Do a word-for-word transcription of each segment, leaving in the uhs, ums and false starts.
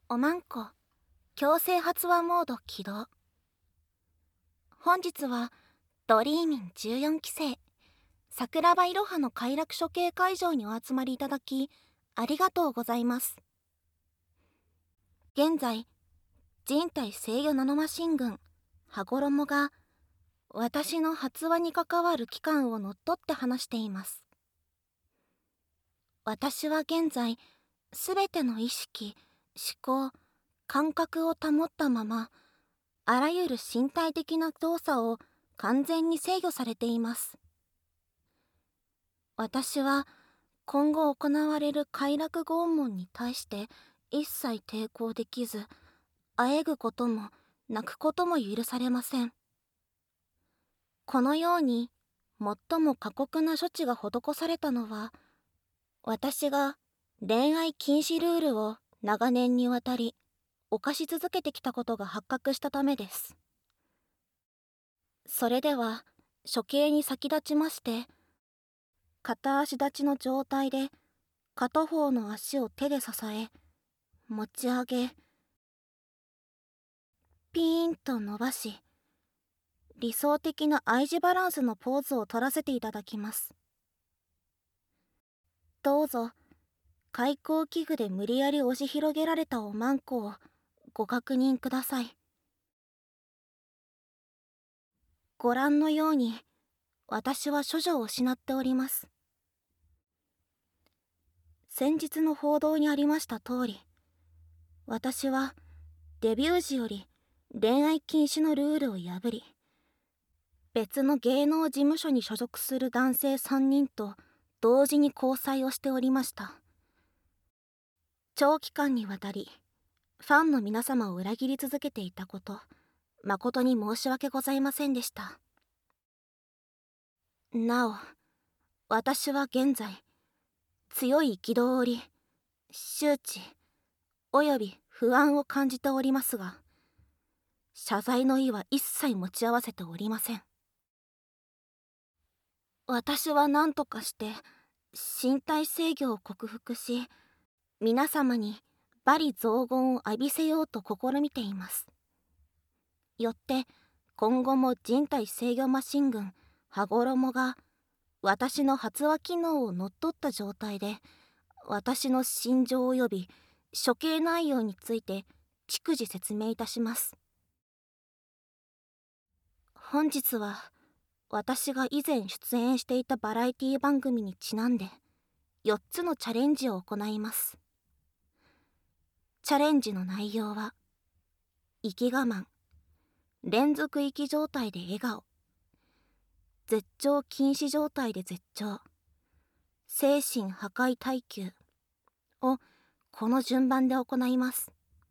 おまんこ強制発話モード起動。本日はドリーミンじゅうよんきせい桜庭いろはの快楽処刑会場にお集まりいただきありがとうございます。現在人体制御ナノマシン群羽衣が私の発話に関わる期間を乗っ取って話しています。私は現在すべての意識、思考、感覚を保ったままあらゆる身体的な動作を完全に制御されています。私は今後行われる快楽拷問に対して一切抵抗できず、あえぐことも泣くことも許されません。このように最も過酷な処置が施されたのは、私が恋愛禁止ルールを長年にわたり犯し続けてきたことが発覚したためです。それでは処刑に先立ちまして、片足立ちの状態で片方の足を手で支え持ち上げ、ピーンと伸ばし、理想的な愛字バランスのポーズを取らせていただきます。どうぞ開口器具で無理やり押し広げられたおまんこをご確認ください。ご覧のように私は処女を失っております。先日の報道にありました通り、私はデビュー時より恋愛禁止のルールを破り、別の芸能事務所に所属する男性さんにんと同時に交際をしておりました。長期間にわたりファンの皆様を裏切り続けていたこと、誠に申し訳ございませんでした。なお、私は現在強い憤り、羞恥および不安を感じておりますが、謝罪の意は一切持ち合わせておりません。私は何とかして身体制御を克服し、皆様に罵詈雑言を浴びせようと試みています。よって今後も人体制御マシン群羽衣が私の発話機能を乗っ取った状態で、私の心情及び処刑内容について逐次説明いたします。本日は私が以前出演していたバラエティ番組にちなんでよっつのチャレンジを行います。チャレンジの内容は、息我慢、連続息状態で笑顔、絶頂禁止状態で絶頂、精神破壊耐久をこの順番で行います。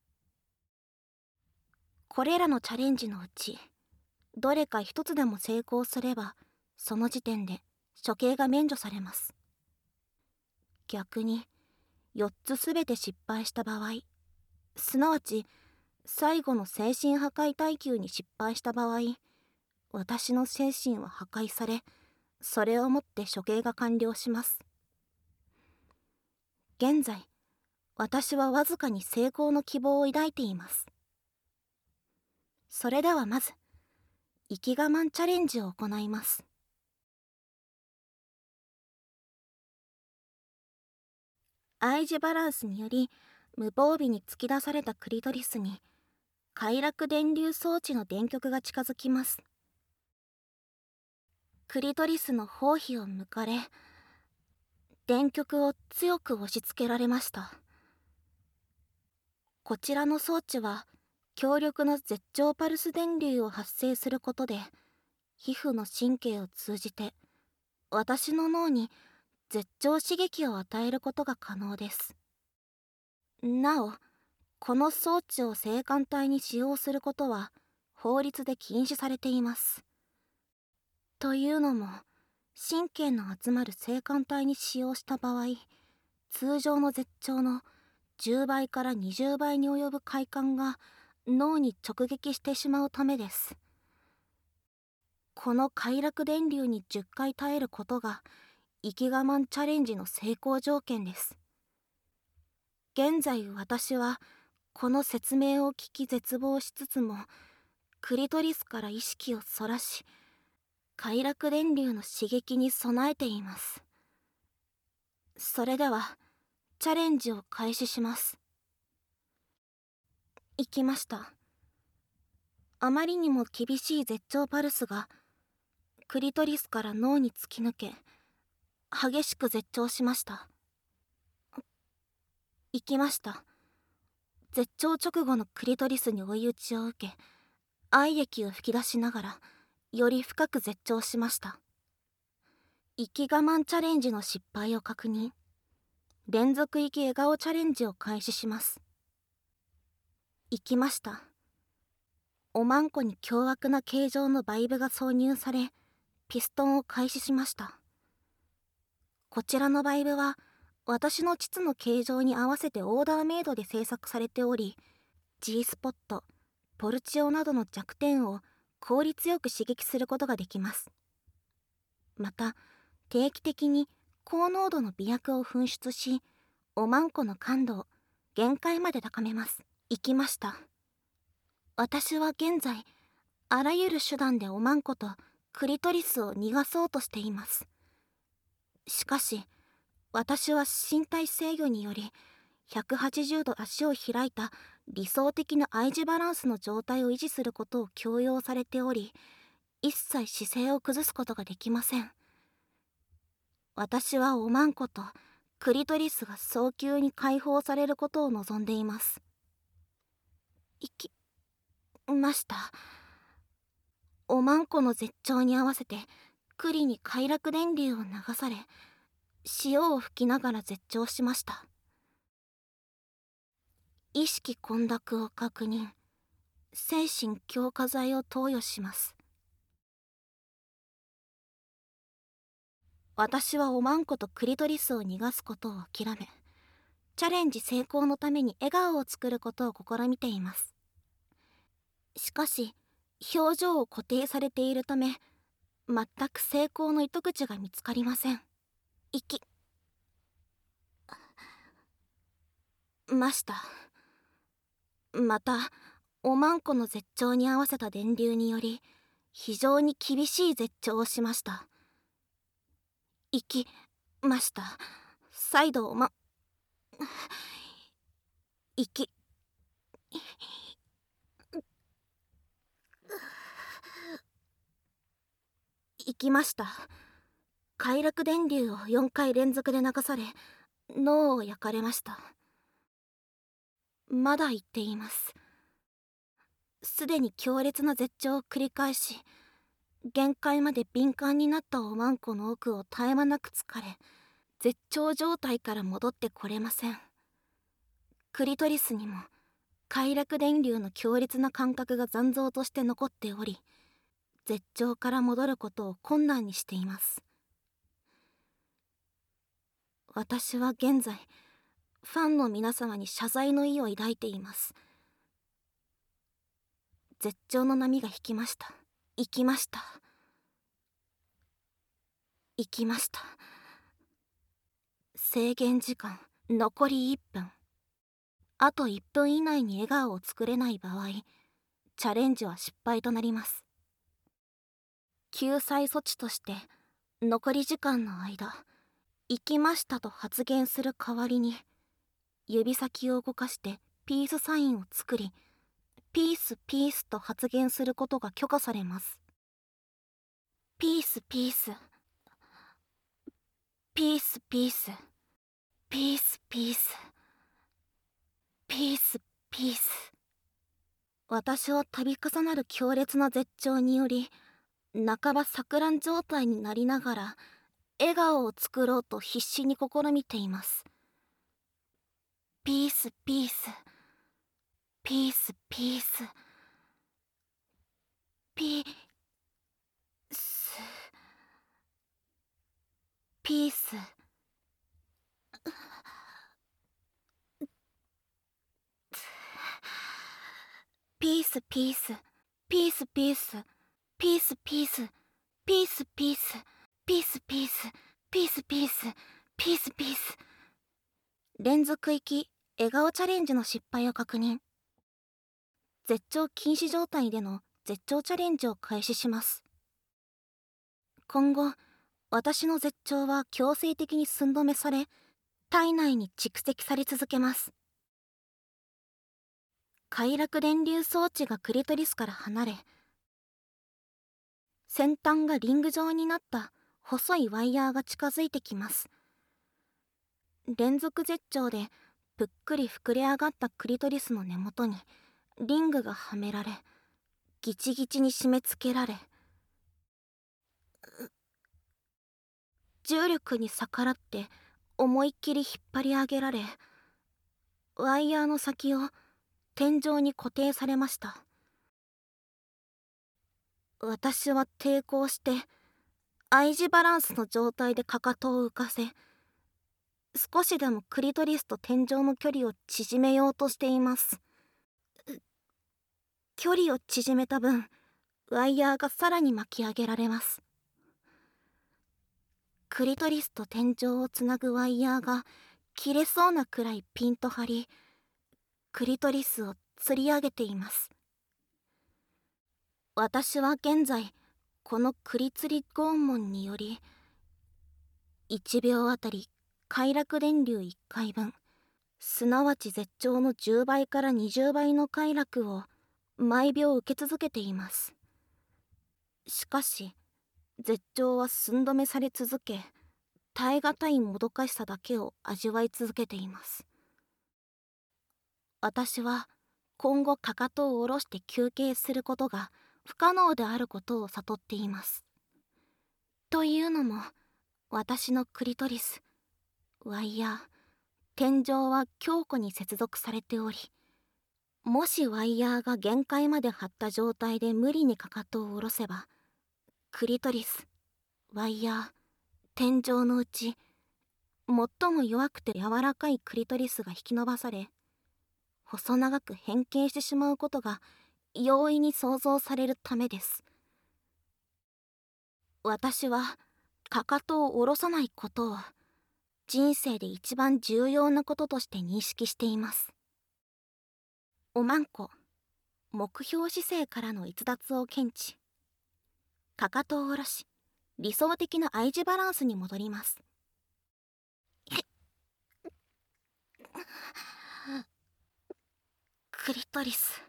これらのチャレンジのうちどれか一つでも成功すれば、その時点で処刑が免除されます。逆によっつすべて失敗した場合、すなわち最後の精神破壊耐久に失敗した場合、私の精神は破壊され、それをもって処刑が完了します。現在私はわずかに成功の希望を抱いています。それではまず息我慢チャレンジを行います。愛字バランスにより無防備に突き出されたクリトリスに快楽電流装置の電極が近づきます。クリトリスの包皮を剥かれ、電極を強く押し付けられました。こちらの装置は強力な絶頂パルス電流を発生することで、皮膚の神経を通じて私の脳に絶頂刺激を与えることが可能です。なお、この装置を性感帯に使用することは法律で禁止されています。というのも、神経の集まる性感帯に使用した場合、通常の絶頂のじゅうばいからにじゅうばいに及ぶ快感が脳に直撃してしまうためです。この快楽電流にじゅっかい耐えることが息我慢チャレンジの成功条件です。現在私はこの説明を聞き絶望しつつも、クリトリスから意識をそらし、快楽電流の刺激に備えています。それではチャレンジを開始します。行きました。あまりにも厳しい絶頂パルスがクリトリスから脳に突き抜け、激しく絶頂しました。行きました。絶頂直後のクリトリスに追い打ちを受け、愛液を吹き出しながらより深く絶頂しました。息我慢チャレンジの失敗を確認。連続息笑顔チャレンジを開始します。行きました。おまんこに凶悪な形状のバイブが挿入され、ピストンを開始しました。こちらのバイブは私の膣の形状に合わせてオーダーメイドで製作されており、 G スポット、ポルチオなどの弱点を効率よく刺激することができます。また定期的に高濃度の美薬を噴出し、おまんこの感度を限界まで高めます。行きました。私は現在あらゆる手段でおまんことクリトリスを逃がそうとしています。しかし私は身体制御によりひゃくはちじゅうど足を開いた理想的な愛児バランスの状態を維持することを強要されており、一切姿勢を崩すことができません。私はおまんことクリトリスが早急に解放されることを望んでいます。行きました。おまんこの絶頂に合わせて栗に快楽電流を流され、潮を吹きながら絶頂しました。意識混濁を確認。精神強化剤を投与します。私はおまんことクリトリスを逃がすことを諦め、チャレンジ成功のために笑顔を作ることを試みています。しかし表情を固定されているため、全く成功の糸口が見つかりません。行きました。またおまんこの絶頂に合わせた電流により非常に厳しい絶頂をしました。行きました。再度おま行き行きました。快楽電流をよんかい連続で流され、脳を焼かれました。まだ言っています。すでに強烈な絶頂を繰り返し、限界まで敏感になったおまんこの奥を絶え間なく疲れ、絶頂状態から戻ってこれません。クリトリスにも快楽電流の強烈な感覚が残像として残っており、絶頂から戻ることを困難にしています。私は現在ファンの皆様に謝罪の意を抱いています。絶頂の波が引きました。行きました行きました。制限時間残りいっぷん。あといっぷん以内に笑顔を作れない場合、チャレンジは失敗となります。救済措置として残り時間の間、行きましたと発言する代わりに、指先を動かしてピースサインを作り、ピースピースと発言することが許可されます。ピースピースピースピースピースピースピースピース。私は度重なる強烈な絶頂により、半ば錯乱状態になりながら笑顔を作ろうと必死に試みています。ピースピースピースピースピースピース。ピースピースピースピースピースピースピースピースピースピースピースピースピースピース。連続息笑顔チャレンジの失敗を確認。絶頂禁止状態での絶頂チャレンジを開始します。今後、私の絶頂は強制的に寸止めされ、体内に蓄積され続けます。快楽電流装置がクリトリスから離れ、先端がリング状になった細いワイヤーが近づいてきます。連続絶頂でぷっくり膨れ上がったクリトリスの根元にリングがはめられ、ギチギチに締め付けられ、重力に逆らって思いっきり引っ張り上げられ、ワイヤーの先を天井に固定されました。私は抵抗して愛字バランスの状態でかかとを浮かせ、少しでもクリトリスと天井の距離を縮めようとしています。距離を縮めた分、ワイヤーがさらに巻き上げられます。クリトリスと天井をつなぐワイヤーが切れそうなくらいピンと張り、クリトリスを吊り上げています。私は現在このクリツリ拷問によりいちびょうあたり快楽電流いっかいぶん、すなわち絶頂のじゅうばいからにじゅうばいの快楽を毎秒受け続けています。しかし絶頂は寸止めされ続け、耐え難いもどかしさだけを味わい続けています。私は今後かかとを下ろして休憩することが不可能であることを悟っています。というのも、私のクリトリス、ワイヤー、天井は強固に接続されており、もしワイヤーが限界まで張った状態で無理にかかとを下ろせば、クリトリス、ワイヤー、天井のうち最も弱くて柔らかいクリトリスが引き伸ばされ、細長く変形してしまうことが容易に想像されるためです。私はかかとを下ろさないことを人生で一番重要なこととして認識しています。おまんこ、目標姿勢からの逸脱を検知。かかとを下ろし、理想的な愛字バランスに戻ります。クリトリス。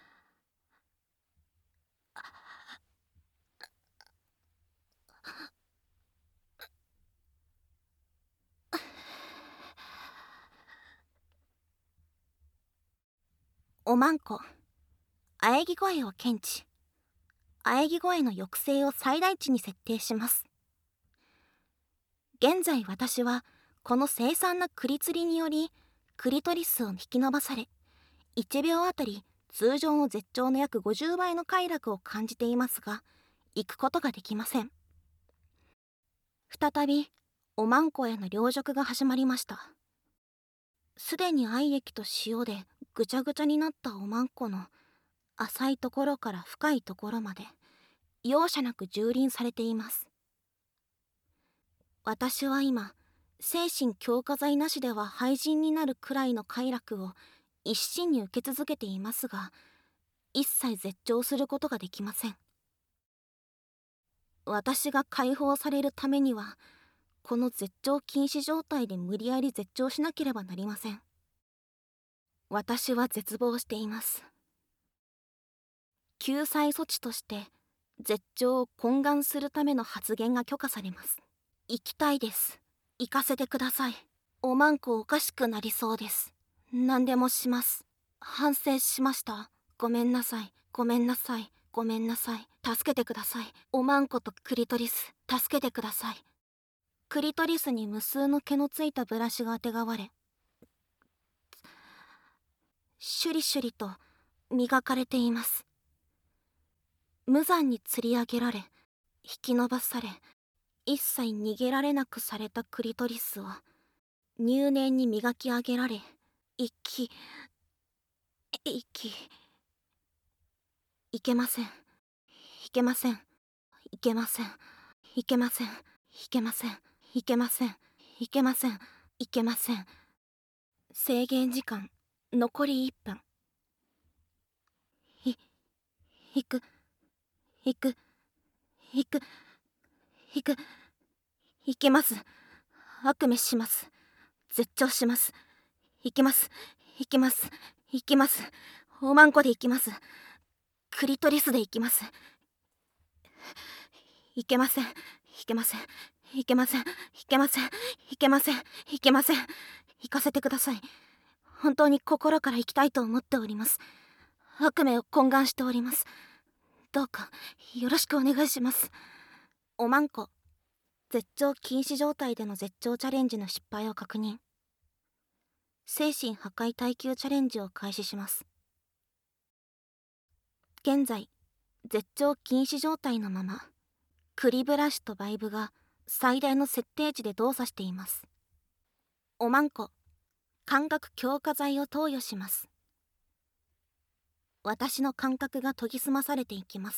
おまんこ、喘ぎ声を検知。喘ぎ声の抑制を最大値に設定します。現在私はこの凄惨なクリツリによりクリトリスを引き伸ばされ、いちびょうあたり通常の絶頂の約ごじゅうばいの快楽を感じていますが、行くことができません。再びおまんこへの陵辱が始まりました。すでに愛液と塩でぐちゃぐちゃになったおまんこの浅いところから深いところまで容赦なく蹂躙されています。私は今、精神強化剤なしでは廃人になるくらいの快楽を一心に受け続けていますが、一切絶頂することができません。私が解放されるためには、この絶頂禁止状態で無理やり絶頂しなければなりません。私は絶望しています。救済措置として絶頂を懇願するための発言が許可されます。行きたいです。行かせてください。おまんこおかしくなりそうです。何でもします。反省しました。ごめんなさい。ごめんなさい。ごめんなさい。助けてください。おまんことクリトリス、助けてください。クリトリスに無数の毛のついたブラシがあてがわれ、シュリシュリと磨かれています。無残に吊り上げられ、引き伸ばされ、一切逃げられなくされたクリトリスを入念に磨き上げられ、息息いけません、いけません、いけません、いけません、いけません、いけません、いけません、いけません。 制限時間残りいっぷん。い、いく、いく、いく、いく、いけます。悪夢します。絶頂します。いけます。いけます。いけます。おまんこでいきます。クリトリスでいきます。いけません。いけません。いけません。いけません。いけません。いけません。行かせてください。本当に心から行きたいと思っております。悪夢を懇願しております。どうかよろしくお願いします。おまんこ、絶頂禁止状態での絶頂チャレンジの失敗を確認。精神破壊耐久チャレンジを開始します。現在絶頂禁止状態のままクリブラシとバイブが最大の設定値で動作しています。おまんこ、感覚強化剤を投与します。私の感覚が研ぎ澄まされていきます。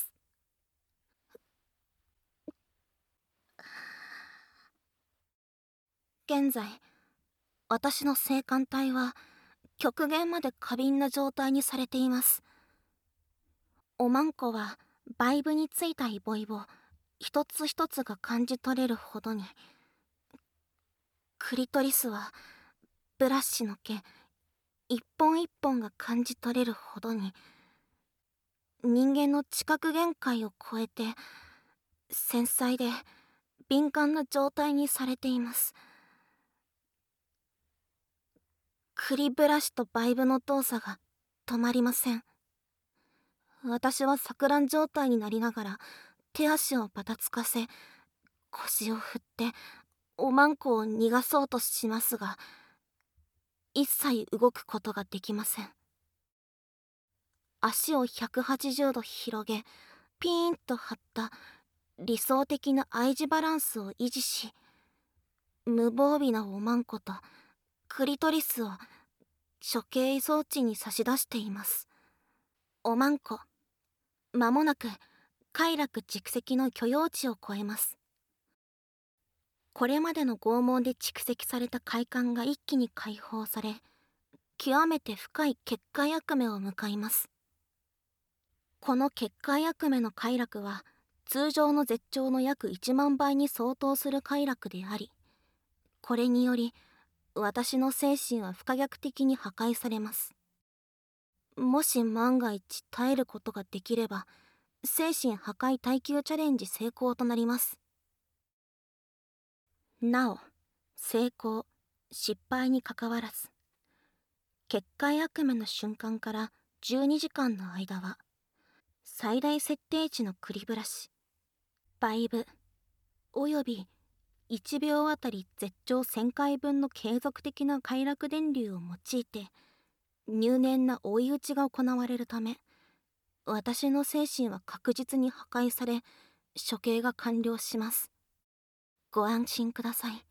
現在私の性感帯は極限まで過敏な状態にされています。おまんこはバイブについたイボイボ一つ一つが感じ取れるほどに、クリトリスはブラシの毛一本一本が感じ取れるほどに、人間の知覚限界を超えて繊細で敏感な状態にされています。クリブラシとバイブの動作が止まりません。私は錯乱状態になりながら手足をばたつかせ、腰を振っておまんこを逃がそうとしますが、一切動くことができません。足をひゃくはちじゅうど広げ、ピーンと張った理想的な愛児バランスを維持し、無防備なおまんことクリトリスを処刑装置に差し出しています。おまんこ、間もなく快楽蓄積の許容値を超えます。これまでの拷問で蓄積された快感が一気に解放され、極めて深い結界悪夢を迎えます。この結界悪夢の快楽は通常の絶頂の約いちまんばいに相当する快楽であり、これにより私の精神は不可逆的に破壊されます。もし万が一耐えることができれば精神破壊耐久チャレンジ成功となります。なお成功失敗にかかわらず、結界悪夢の瞬間からじゅうにじかんの間は最大設定値のクリブラシ、バイブおよびいちびょうあたり絶頂せんかいぶんの継続的な快楽電流を用いて入念な追い打ちが行われるため、私の精神は確実に破壊され処刑が完了します。ご安心ください。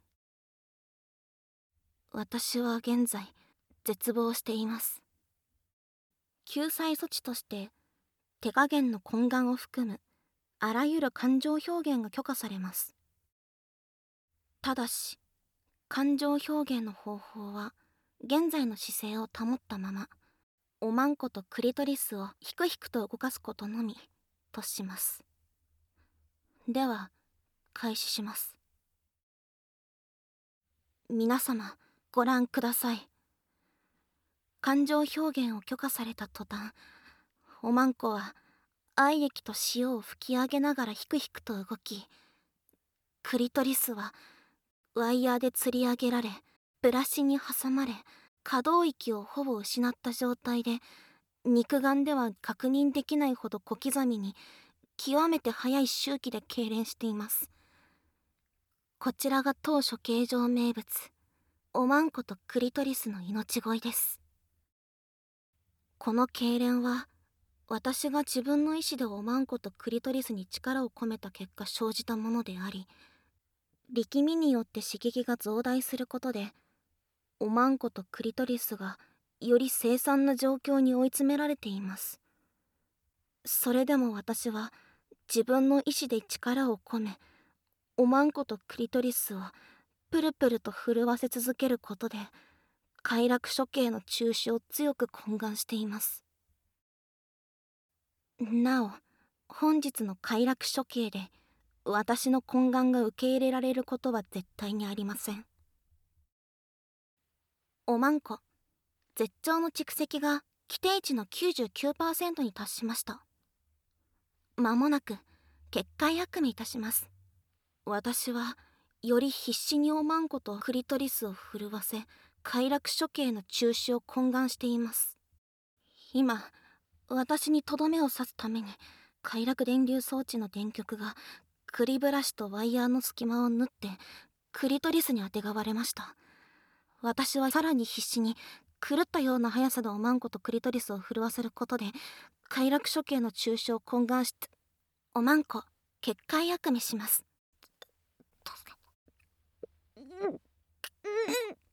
私は現在絶望しています。救済措置として手加減の懇願を含むあらゆる感情表現が許可されます。ただし感情表現の方法は現在の姿勢を保ったままおまんことクリトリスをひくひくと動かすことのみとします。では開始します。皆様ご覧ください。感情表現を許可された途端、おまんこは愛液と塩を吹き上げながらひくひくと動き、クリトリスはワイヤーで吊り上げられブラシに挟まれ可動域をほぼ失った状態で肉眼では確認できないほど小刻みに極めて速い周期で痙攣しています。こちらが当処刑場名物おまんことクリトリスの命乞いです。この痙攣は私が自分の意志でおまんことクリトリスに力を込めた結果生じたものであり、力みによって刺激が増大することでおまんことクリトリスがより凄惨な状況に追い詰められています。それでも私は自分の意志で力を込めおまんことクリトリスをプルプルと震わせ続けることで快楽処刑の中止を強く懇願しています。なお、本日の快楽処刑で私の懇願が受け入れられることは絶対にありません。おまんこ、絶頂の蓄積が規定値の きゅうじゅうきゅうパーセント に達しました。まもなく結界悪夢いたします。私はより必死におまんことクリトリスを震わせ、快楽処刑の中止を懇願しています。今、私にとどめを刺すために快楽電流装置の電極がクリブラシとワイヤーの隙間を縫ってクリトリスにあてがわれました。私はさらに必死に狂ったような速さでおまんことクリトリスを震わせることで快楽処刑の中止を懇願して、おまんこ結界悪夢します。